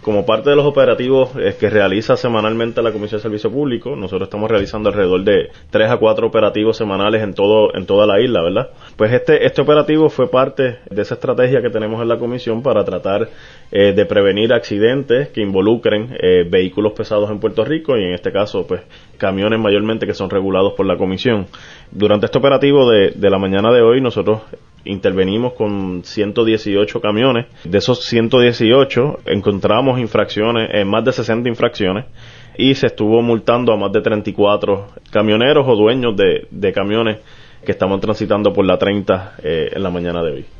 como parte de los operativos que realiza semanalmente la Comisión de Servicio Público, nosotros estamos realizando alrededor de 3 a 4 operativos semanales en toda la isla, ¿verdad? Pues este operativo fue parte de esa estrategia que tenemos en la Comisión para tratar de prevenir accidentes que involucren vehículos pesados en Puerto Rico y en este caso, pues, camiones mayormente que son regulados por la Comisión. Durante este operativo de la mañana de hoy, nosotros intervenimos con 118 camiones. De esos 118 encontramos infracciones, más de 60 infracciones, y se estuvo multando a más de 34 camioneros o dueños de camiones que estaban transitando por la 30 en la mañana de hoy.